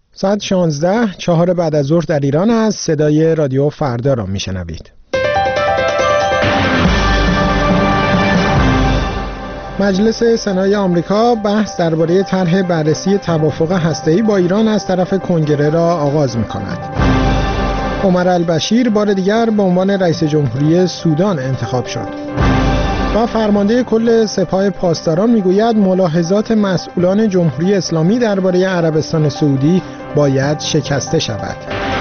ساعت 16 4 بعد از ظهر در ایران است. صدای رادیو فردا را میشنوید. مجلس سنای آمریکا بحث درباره طرح بررسی توافق هسته‌ای با ایران از طرف کنگره را آغاز می‌کند. عمر البشیر بار دیگر به عنوان رئیس جمهوری سودان انتخاب شد. و فرمانده کل سپاه پاسداران میگوید ملاحظات مسئولان جمهوری اسلامی درباره عربستان سعودی باید شکسته شود.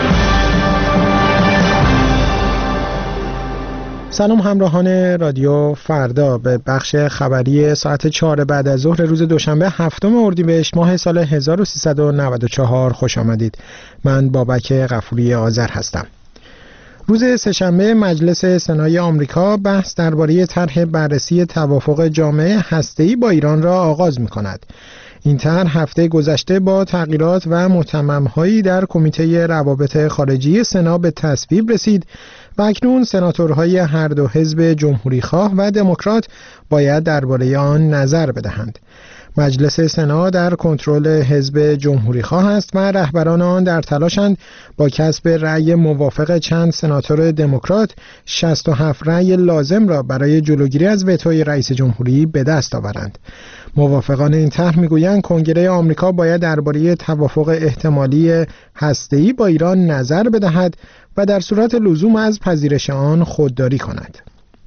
سلام همراهان رادیو فردا، به بخش خبری ساعت 4 بعد از ظهر روز دوشنبه 7 اردیبهشت ماه سال 1394 خوش آمدید. من بابک غفوری آذر هستم. روز سه‌شنبه مجلس سنای آمریکا بحث درباره طرح بررسی توافق جامعه هسته‌ای با ایران را آغاز می‌کند. این طرح هفته گذشته با تغییرات و متمم‌هایی در کمیته روابط خارجی سنا به تصویب رسید و اکنون سناتورهای هر دو حزب جمهوری‌خواه و دموکرات باید درباره آن نظر بدهند. مجلس سنا در کنترل حزب جمهوری‌خواه است و رهبران آن در تلاشند با کسب رأی موافق چند سناتور دموکرات 67 رأی لازم را برای جلوگیری از وتوی رئیس جمهوری به دست آورند. موافقان این طرح میگویند کنگره آمریکا باید درباره توافق احتمالی هسته‌ای با ایران نظر بدهد و در صورت لزوم از پذیرش آن خودداری کند.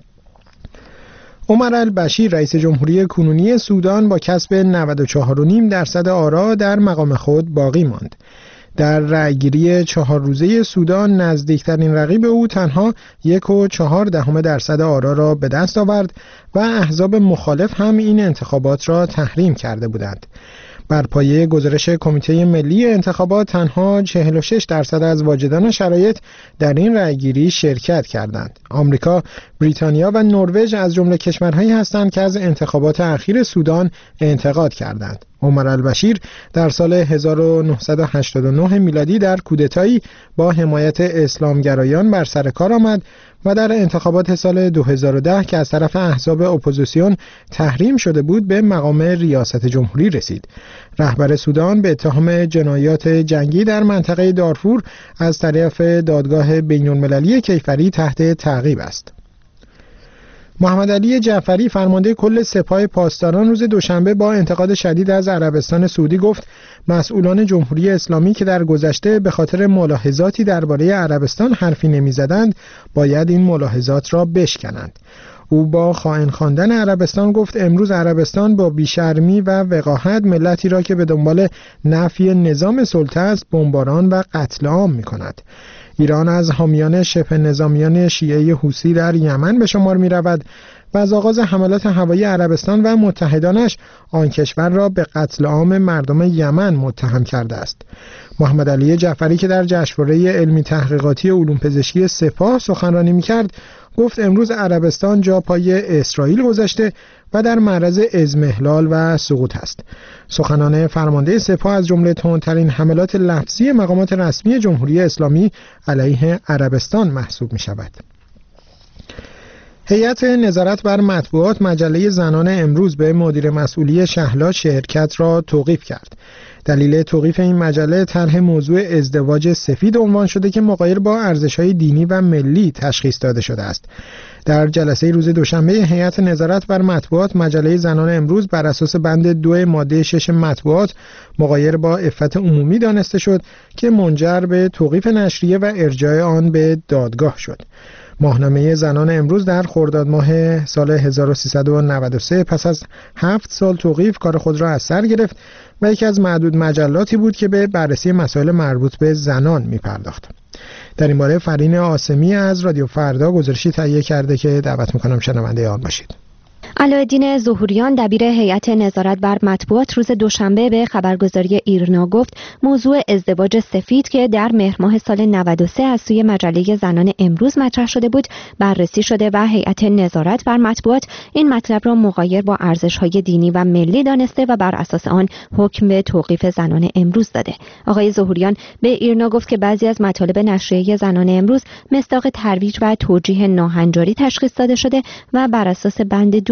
عمر البشیر رئیس جمهوری کنونی سودان با کسب 94.5% آرا در مقام خود باقی ماند. در رأیگیری 4 روزه سودان نزدیکترین رقیب او تنها 1.4% آرا را به دست آورد و احزاب مخالف هم این انتخابات را تحریم کرده بودند. بر پایه گزارش کمیته ملی انتخابات تنها 46% از واجدان شرایط در این رأیگیری شرکت کردند. آمریکا، بریتانیا و نروژ از جمله کشورهایی هستند که از انتخابات اخیر سودان انتقاد کردند. عمر البشیر در سال 1989 میلادی در کودتایی با حمایت اسلامگرایان بر سر کار آمد و در انتخابات سال 2010 که از طرف احزاب اپوزیسیون تحریم شده بود به مقام ریاست جمهوری رسید. رهبر سودان به اتهام جنایات جنگی در منطقه دارفور از طرف دادگاه بین‌المللی کیفری تحت تعقیب است. محمد علی جعفری فرمانده کل سپاه پاسداران روز دوشنبه با انتقاد شدید از عربستان سعودی گفت مسئولان جمهوری اسلامی که در گذشته به خاطر ملاحظاتی درباره عربستان حرفی نمی‌زدند باید این ملاحظات را بشکنند. او با خائن خواندن عربستان گفت امروز عربستان با بیشرمی و وقاحت ملتی را که به دنبال نفی نظام سلطه است بمباران و قتل عام می‌کند. ایران از حامیان شبه نظامیان شیعه حوثی در یمن به شمار می رود و از آغاز حملات هوایی عربستان و متحدانش آن کشور را به قتل عام مردم یمن متهم کرده است. محمد علی جعفری که در جشنواره علمی تحقیقاتی علوم پزشکی سپاه سخنرانی می کرد گفت امروز عربستان جا پای اسرائیل گذاشته و در معرض اضمحلال و سقوط است. سخنان فرمانده سپاه از جمله تندترین حملات لفظی مقامات رسمی جمهوری اسلامی علیه عربستان محسوب می شود. هیئت نظارت بر مطبوعات مجله زنان امروز به مدیر مسئولی شهلا شرکت را توقیف کرد. دلیل توقیف این مجله طرح موضوع ازدواج سفید عنوان شده که مغایر با ارزش‌های دینی و ملی تشخیص داده شده است. در جلسه روز دوشنبه هیئت نظارت بر مطبوعات مجله زنان امروز بر اساس بند 2 ماده 6 مطبوعات مغایر با عفت عمومی دانسته شد که منجر به توقیف نشریه و ارجاع آن به دادگاه شد. ماهنامه زنان امروز در خرداد ماه سال 1393 پس از 7 سال توقیف کار خود را از سر گرفت و یکی از معدود مجلاتی بود که به بررسی مسائل مربوط به زنان می‌پرداخت. در این باره فرین آسمی از رادیو فردا گزارشی تهیه کرده که دعوت می‌کنم شنونده آن باشید. علایالدین ظهوریان دبیر هیئت نظارت بر مطبوعات روز دوشنبه به خبرگزاری ایرنا گفت موضوع ازدواج سفید که در مهر ماه سال 93 از سوی مجله زنان امروز مطرح شده بود بررسی شده و هیئت نظارت بر مطبوعات این مطلب را مغایر با ارزش‌های دینی و ملی دانسته و بر اساس آن حکم به توقیف زنان امروز داده. آقای ظهوریان به ایرنا گفت که بعضی از مطالب نشریه زنان امروز مصداق ترویج و توجیه ناهنجاری تشخیص داده شده و بر اساس بند 2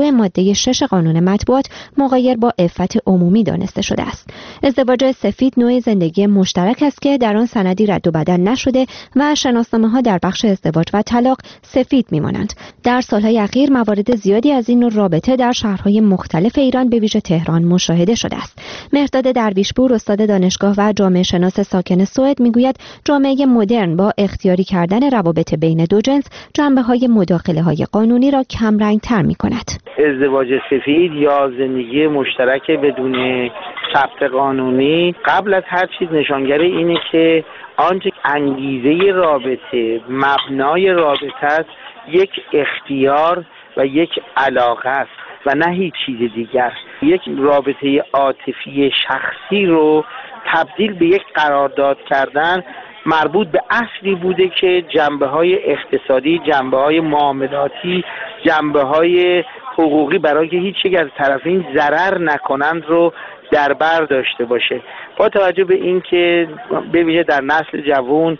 موضوع ماده 6 قانون مطبوعات مغایر با عفت عمومی دانسته شده است. ازدواج سفید نوع زندگی مشترک است که در آن سندی رد و بدل نشده و شناسنامه‌ها در بخش ازدواج و طلاق سفید می‌مانند. در سال‌های اخیر موارد زیادی از این نوع رابطه در شهرهای مختلف ایران به ویژه تهران مشاهده شده است. مهرداد درویشپور، استاد دانشگاه و جامعه شناس ساکن سوئد میگوید جامعه مدرن با اختیاری کردن روابط بین دو جنس جنبه‌های مداخله‌های قانونی را کمرنگ‌تر می‌کند. ازدواج سفید یا زندگی مشترک بدون ثبت قانونی قبل از هر چیز نشانگر اینه که آنچه انگیزه رابطه، مبنای رابطه است، یک اختیار و یک علاقه است و نه هیچ چیز دیگر. یک رابطه عاطفی شخصی رو تبدیل به یک قرارداد کردن مربوط به اصلی بوده که جنبه‌های اقتصادی، جنبه‌های معاملاتی، جنبه‌های حقوقی برای که هیچ یک از طرفین ضرر نکنند رو در بر داشته باشه. با توجه به این که به ویژه در نسل جوان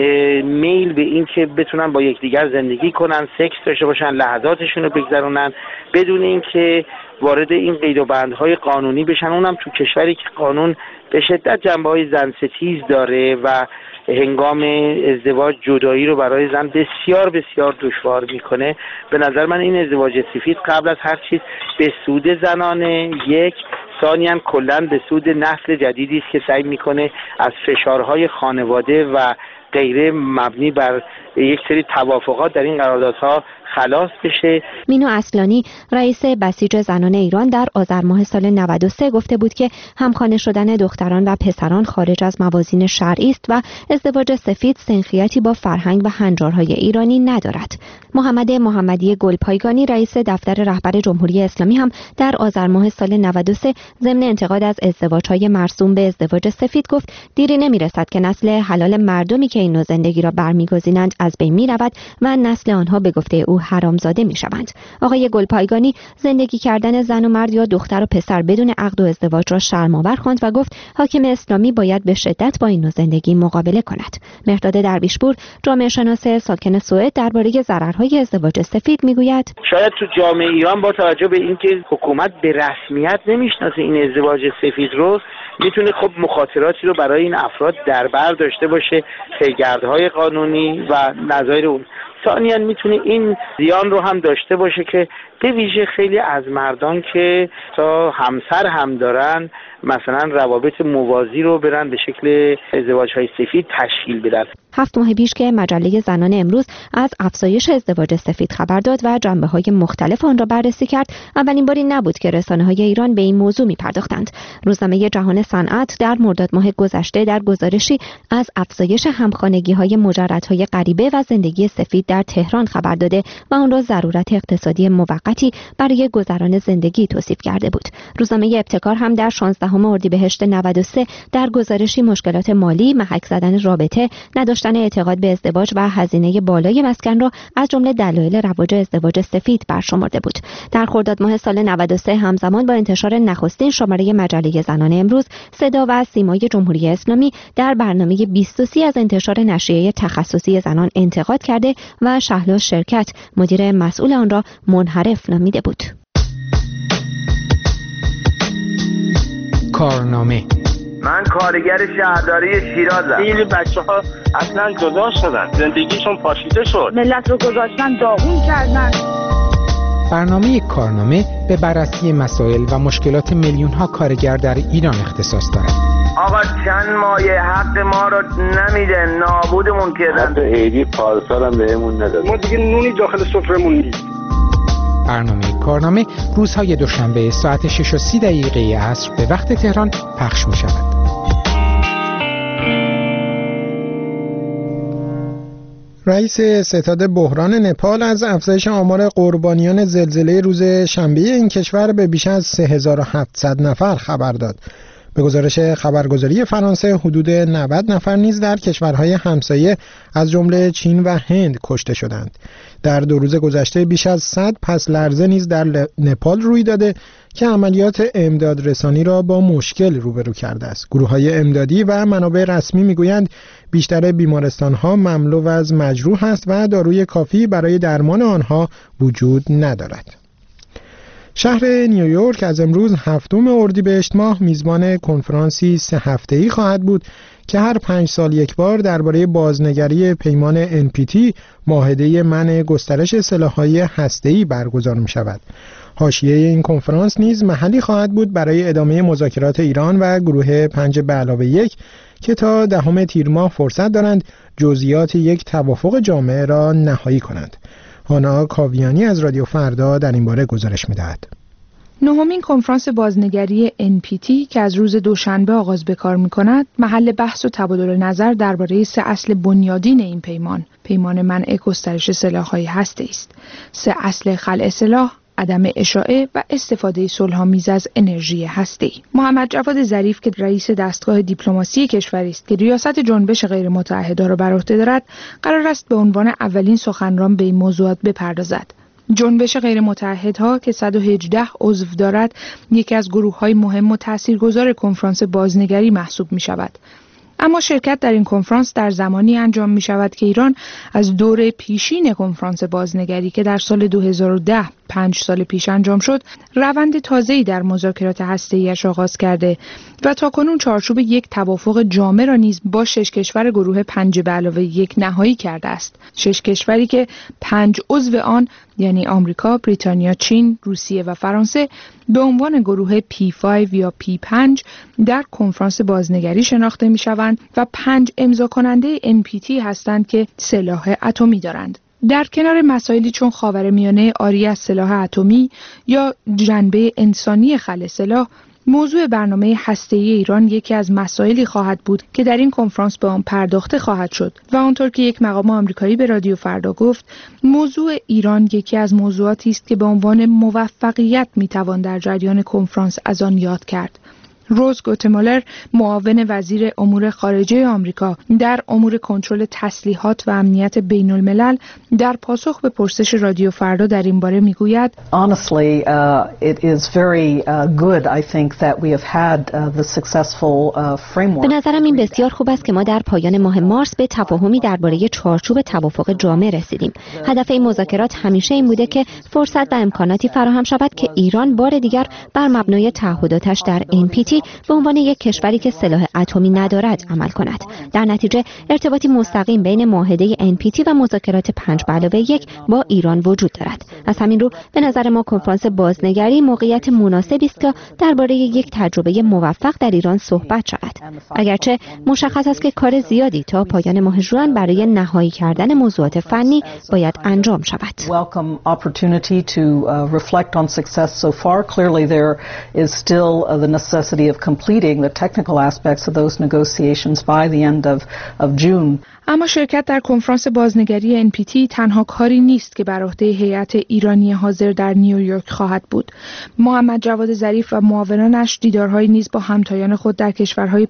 میل به این که بتونن با یکدیگر زندگی کنن، سکس داشته باشن، لحظاتشون رو بگذرونن بدون اینکه وارد این قید و بندهای قانونی بشن، اونم تو کشوری که قانون به شدت جنبه‌های زن ستیز داره و هنگام ازدواج جدایی رو برای زن بسیار بسیار دشوار میکنه. به نظر من این ازدواج سفید قبل از هر چیز به سود زنانه، یک، ثانیاً کلاً به سود نسل جدیدی است که سعی میکنه از فشارهای خانواده و غیره مبنی بر یک سری توافقات در این قراردادها خلاص بشه. مینو اصلانی رئیس بسیج زنان ایران در آذر ماه سال 93 گفته بود که همخانه شدن دختران و پسران خارج از موازین شرعی است و ازدواج سفید سنخیتی با فرهنگ و هنجارهای ایرانی ندارد. محمد محمدی گلپایگانی رئیس دفتر رهبر جمهوری اسلامی هم در آذر ماه سال 93 ضمن انتقاد از ازدواج‌های مرسوم به ازدواج سفید گفت دیری نمی‌رسد که نسل حلال مردمی که این نوع زندگی را برمی‌گزینند از بین می‌رود و نسل آنها به گفته او حرامزاده می‌شوند. آقای گلپایگانی زندگی کردن زن و مرد یا دختر و پسر بدون عقد و ازدواج را شرم‌آور خواند و گفت حاکم اسلامی باید به شدت با این نوع زندگی مقابله کند. مهرداد درویشپور، جامعه شناس ساکن سوئد، درباره ضررهای ازدواج سفید میگوید شاید تو جامعه ایران با توجه به اینکه حکومت به رسمیت نمیشناسه این ازدواج سفید رو، میتونه خب مخاطراتی رو برای این افراد در بر داشته باشه، پیگردهای قانونی و نظایر اون. ثانیاً میتونه این زیان رو هم داشته باشه که به ویژه خیلی از مردان که تا همسر هم دارن مثلا روابط موازی رو برن به شکل ازدواج‌های سفید تشکیل بدن. 7 ماه پیش که مجله زنان امروز از افزایش ازدواج سفید خبر داد و جنبه‌های مختلف آن را بررسی کرد، اولین باری نبود که رسانه‌های ایران به این موضوع می‌پرداختند. روزنامه جهان صنعت در مرداد ماه گذشته در گزارشی از افزایش همخانگی‌های مجردهای غریبه و زندگی سفید در تهران خبر داده و آن را ضرورت اقتصادی موقتی برای گذران زندگی توصیف کرده بود. روزنامه ابتکار هم در 16 اردیبهشت 93 در گزارشی مشکلات مالی، محک زدن رابطه، نداشتن اعتقاد به ازدواج و هزینه بالای مسکن را از جمله دلایل رواج ازدواج سفید برشمرده بود. در خرداد ماه سال 93 همزمان با انتشار نخستین شماره مجله زنان امروز، صدا و سیمای جمهوری اسلامی در برنامه 2030 از انتشار نشریه تخصصی زنان انتقاد کرده و شهلا شرکت مدیر مسئول آن را منحرف نامیده بود. کارنامه. من کارگر شهرداری شیرازم. خیلی بچه‌ها اصلا جدا شدن، زندگیشون پاشیده شد، ملت رو گذاشتن داغون کردن. برنامه کارنامه به بررسی مسائل و مشکلات میلیون‌ها کارگر در ایران اختصاص دارد. آقا چند مایه حق ما رو نمیده، نابودمون کردن. حتی عیدی پارسال هم بهمون نداد. ما دیگه نونی داخل سفرمون نیست. برنامه کارنامه روزهای دوشنبه ساعت 6:30 عصر به وقت تهران پخش می شود. رئیس ستاد بحران نپال از افزایش آمار قربانیان زلزله روز شنبه این کشور به بیش از 3700 نفر خبر داد. به گزارش خبرگزاری فرانسه حدود 90 نفر نیز در کشورهای همسایه از جمله چین و هند کشته شدند. در 2 روز گذشته بیش از 100 پس لرزه نیز در نپال روی داده که عملیات امدادرسانی را با مشکل روبرو کرده است. گروه‌های امدادی و منابع رسمی میگویند بیشتر بیمارستان‌ها مملو از مجروح است و داروی کافی برای درمان آنها وجود ندارد. شهر نیویورک از امروز 7 اردیبهشت ماه میزبان کنفرانسی 3 هفته‌ای خواهد بود که هر 5 سال یک بار درباره بازنگری پیمان NPT معاهده منع گسترش سلاح‌های هسته‌ای برگزار می‌شود. حاشیه این کنفرانس نیز محلی خواهد بود برای ادامه مذاکرات ایران و گروه 5+1 که تا 10 تیر ماه فرصت دارند جزئیات یک توافق جامع را نهایی کنند. هانا کاویانی از رادیو فردا در این باره گزارش می‌دهد. نهمین کنفرانس بازنگری NPT که از روز دوشنبه آغاز به کار می‌کند، محل بحث و تبادل نظر درباره 3 اصل بنیادین این پیمان منع گسترش سلاح‌های هسته‌ای است. 3 اصل خلع سلاح، عدم اشاعه و استفاده صلح‌آمیز از انرژی هسته‌ای. محمد جواد ظریف که رئیس دستگاه دیپلماسی کشوری است که ریاست جنبش غیرمتحدها را بر عهده دارد، قرار است به عنوان اولین سخنران به این موضوعات بپردازد. جنبش غیرمتحدها که 118 عضو دارد، یکی از گروه‌های مهم و تاثیرگذار کنفرانس بازنگری محسوب می‌شود. اما شرکت در این کنفرانس در زمانی انجام می شود که ایران از دور پیشین کنفرانس بازنگری که در سال 2010 5 سال پیش انجام شد، روند تازه‌ای در مذاکرات هسته‌ای‌اش آغاز کرده و تاکنون چارچوب یک توافق جامع را نیز با 6 کشور گروه 5+1 نهایی کرده است. 6 کشوری که 5 عضو آن یعنی آمریکا، بریتانیا، چین، روسیه و فرانسه به عنوان گروه P5 یا P5 در کنفرانس بازنگری شناخته می‌شوند و 5 امضا کننده NPT هستند که سلاح اتمی دارند. در کنار مسائلی چون خاورمیانه عاری از سلاح اتمی یا جنبه انسانی خلع سلاح، موضوع برنامه هسته‌ای ایران یکی از مسائلی خواهد بود که در این کنفرانس به آن پرداخته خواهد شد و آنطور که یک مقام آمریکایی به رادیو فردا گفت، موضوع ایران یکی از موضوعاتی است که به عنوان موفقیت میتوان در جریان کنفرانس از آن یاد کرد. روز گوتمالر، معاون وزیر امور خارجه آمریکا در امور کنترل تسلیحات و امنیت بین الملل، در پاسخ به پرسش رادیو فردا در این باره میگوید: Honestly, it is very good I think that we have had the successful framework. به نظرم این بسیار خوب است که ما در پایان ماه مارس به تفاهمی درباره چارچوب توافق جامع رسیدیم. هدف این مذاکرات همیشه این بوده که فرصت و امکاناتی فراهم شود که ایران بار دیگر بر مبنای تعهداتش در NPT به عنوان یک کشوری که سلاح اتمی ندارد عمل کند. در نتیجه ارتباطی مستقیم بین معاهده NPT و مذاکرات 5+1 با ایران وجود دارد. از همین رو به نظر ما کنفرانس بازنگری موقعیت مناسبی است که درباره یک تجربه موفق در ایران صحبت شود. اگرچه مشخص است که کار زیادی تا پایان ماه ژوئن برای نهایی کردن موضوعات فنی باید انجام شود. Welcome opportunity to reflect on success so far. Clearly there is still the necessity of completing the technical aspects of those negotiations by the end of June. اما شرکت در کنفرانس بازنگری NPT تنها کاری نیست که بر عهده هیئت ایرانی حاضر در نیویورک خواهد بود. محمد جواد ظریف و معاونانش دیدارهای نیز با همتایان خود در کشورهای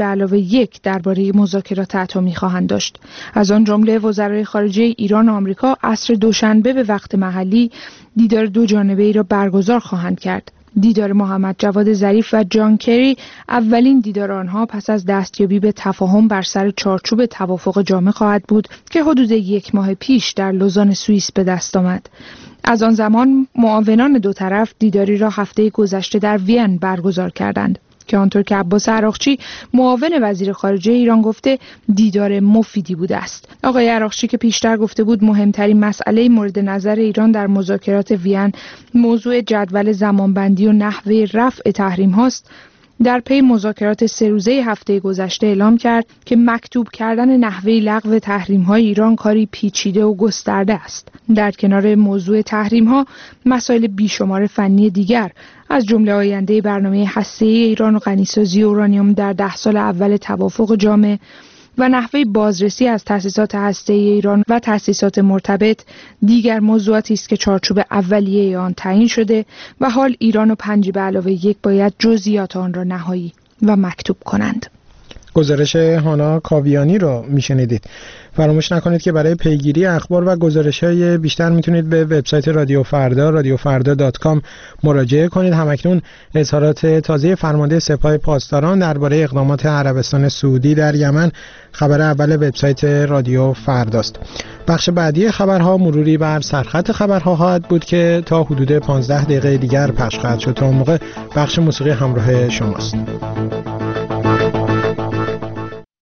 5+1 درباره مذاکرات اتمی خواهند داشت. از آن جمله وزرای خارجه ایران و آمریکا عصر دوشنبه به وقت محلی دیدار 2 جانبه‌ای را برگزار خواهند کرد. دیدار محمد جواد ظریف و جان کری اولین دیدار آنها پس از دستیابی به تفاهم بر سر چارچوب توافق جامع خواهد بود که حدود 1 ماه پیش در لوزان سوئیس به دست آمد. از آن زمان معاونان دو طرف دیداری را هفته گذشته در وین برگزار کردند که آنطور که عباس عراقچی معاون وزیر خارجه ایران گفته دیدار مفیدی بوده است. آقای عراقچی که پیشتر گفته بود مهمترین مسئله مورد نظر ایران در مذاکرات وین موضوع جدول زمانبندی و نحوه رفع تحریم هاست، در پی مذاکرات 3 روزه هفته گذشته اعلام کرد که مکتوب کردن نحوه لغو تحریم‌های ایران کاری پیچیده و گسترده است. در کنار موضوع تحریم‌ها، مسائل بیشمار فنی دیگر از جمله آینده برنامه هسته‌ای ایران و غنیسازی اورانیوم در 10 سال اول توافق جامع و نحوه بازرسی از تأسیسات هسته‌ای ایران و تأسیسات مرتبط دیگر موضوعاتی است که چارچوب اولیه آن تعیین شده و حال ایران و 5+1 باید جزئیات آن را نهایی و مکتوب کنند. گزارش هانا کاویانی رو میشنیدید. فراموش نکنید که برای پیگیری اخبار و گزارش‌های بیشتر میتونید به وبسایت رادیو فردا radiofarda.com مراجعه کنید. همکنون اظهارات تازه فرمانده سپاه پاسداران درباره اقدامات عربستان سعودی در یمن خبر اول وبسایت رادیو فرداست. بخش بعدی خبرها مروری بر سرخط خبرها خواهد بود که تا حدود 15 دقیقه دیگر پخش خواهد شد. تا اون موقع بخش موسیقی همراه شماست.